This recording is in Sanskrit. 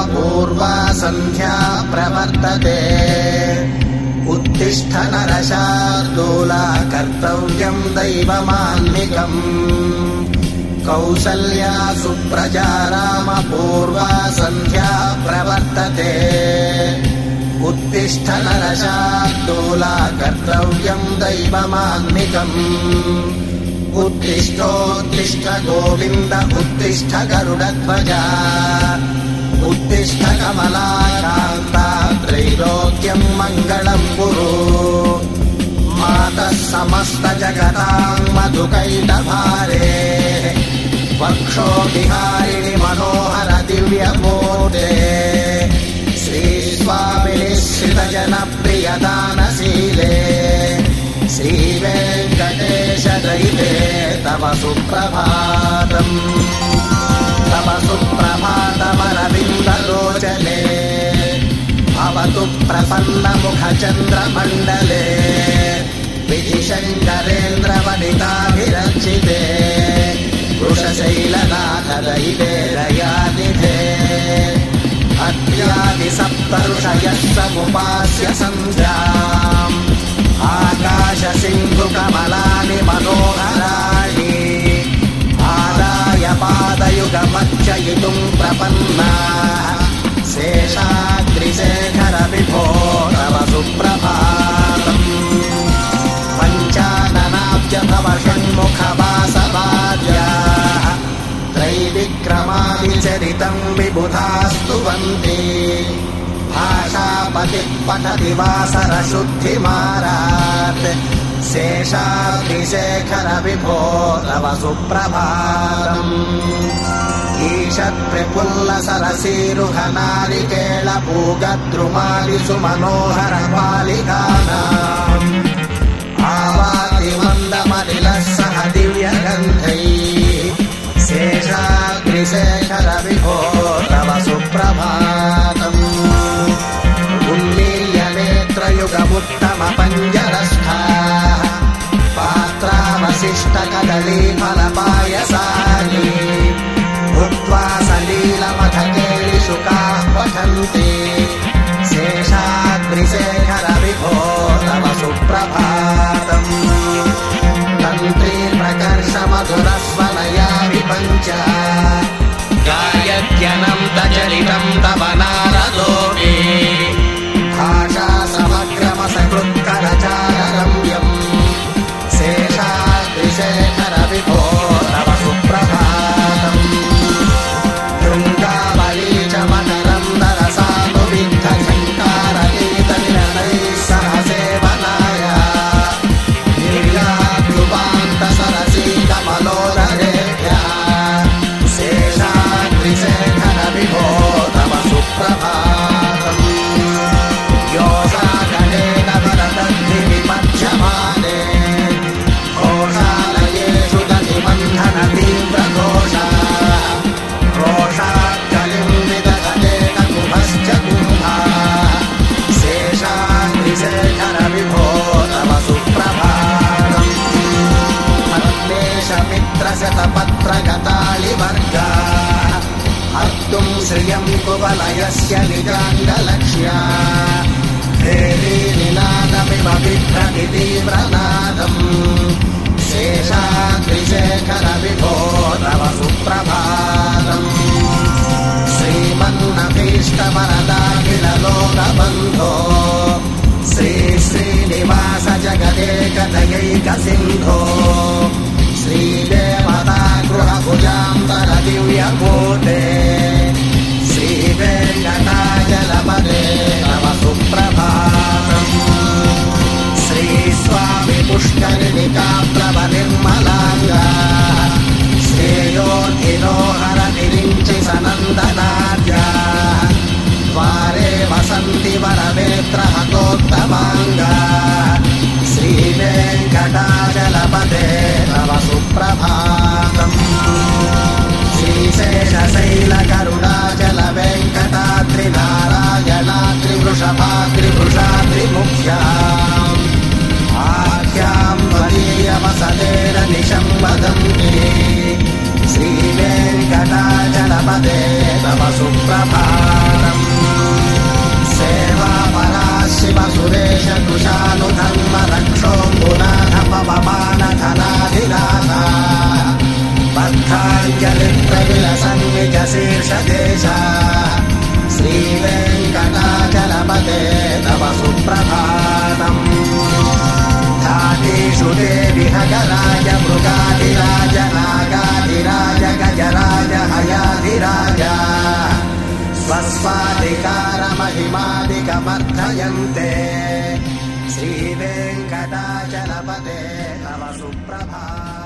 पूर्वा सन्ध्या प्रवर्तते उत्तिष्ठ नरशार्दूला कर्तव्यम् दैवमान्निकम् कौसल्या सुप्रजा रामपूर्वा सन्ध्या प्रवर्तते उत्तिष्ठ नरशार्दूला कर्तव्यम् दैवमान्निकम् उत्तिष्ठोत्तिष्ठ गोविन्द उत्तिष्ठ गरुडध्वजा उत्तिष्ठ कमलाकान्ता त्रैलोक्यम् मङ्गलम् कुरु मातः समस्त जगताम् मधुकैटभारे वक्षो विहारिणि मनोहर दिव्यमूर्ते श्रीस्वामिनि श्रितजनप्रियदानशीले श्रीवेङ्कटेश दैवे तव सुप्रभातम् तव सुप्रभातमरविन्दलोचने भवतु प्रसन्नमुखचन्द्रमण्डले विधिशङ्करेन्द्रवनिताभिरक्षिते वृषशैलनाथ दैवे दयानिधे अद्यादिसप्तऋषयः समुपास्य सन्ध्याम् आकाशसिन्धुकमलानि मनोहराणि आदाय पादयुगमर्चयितुम् प्रपन्नाः शेषाद्रिशेखर विभो तव सुप्रभातम् पञ्चाननाब्ज भव षण्मुखवासवाद्याः त्रैविक्रमादिचरितम् विबुधास्तुवन्ति भाषापतिः पठति वासरशुद्धिमारात् शेषाद्रिशेखर विभो तव सुप्रभातम् ईषत्प्रफुल्लसरसीरुहनारिकेळ पूगद्रुमादिषु मनोहर बालिकानाम् आवादिमन्दमनिलः सह दिव्यगन्धैः शेषाद्रिशेखर विभो तव सुप्रभातम् उन्मील्यनेत्रयुगमुत्तमपञ्जरस्थाः पात्रावशिष्टकदलीफलपायसानि भुक्त्वा सलीलमथकेलिशुकाः पठन्ति शेषाद्रिशेखर विभो तव सुप्रभातम् तन्त्री प्रकर्षमधुरस्वनया विपञ्च गायत्यनन्तचरितम् तव नारदोऽपि भाषा समग्रमसकृत्करचाररम्यम् शेषाद्रिशेखर विभो तव सुप्रभातम् शृङ्गावली च मकरन्दरसानुविद्ध झङ्कारगीतनिनदैः सह सेवनाय निर्याद्युपान्तसरसी कमलोदरेभ्यः शेषाद्रिशेखर विभो तव सुप्रभातम् योषागणेन वरदद्धिविमध्यमाने घोषालयेषु दधिबन्धन तीव्रघोषः रोषात्कलिम् विदधतेन कुभश्च कुम्भः शेषाद्रिशेखर विभो तव सुप्रभातम् पद्मेशमित्रशतपत्रगतालिवर्गा हर्तुम् श्रियम् कुवलयस्य निजाङ्गलक्ष्या भेरीनिनादमिव बिभ्रति तीव्रनादम् शेषाद्रिशेखर विभो तव सुप्रभातम् श्रीमन्नभीष्टवरदाखिललोकबन्धो श्रीश्रीनिवास जगदेकदयैकसिन्धो श्रीदेवता गृहभुजान्तर दिव्यमूर्ते श्रीवेङ्कटाचलपदे तव सुप्रभातम् श्रीस्वामि पुष्करिणिकाप्लवनिर्मलाङ्गा श्रेयोर्धिनोहर निरिञ्चि सनन्दनाद्या द्वारे वसन्ति वरवेत्रहतोत्तमाङ्गा श्रीवेङ्कटाचलपदे तव सुप्रभातम् श्रीशेषशैलकरु सुप्रभातम् धातेषु ते विहगराज मृगाधिराज नागाधिराज गजराज हयाधिराज स्वस्वाधिकारमहिमादिकमर्थयन्ते श्रीवेङ्कटाचलपते तव सुप्रभातम्।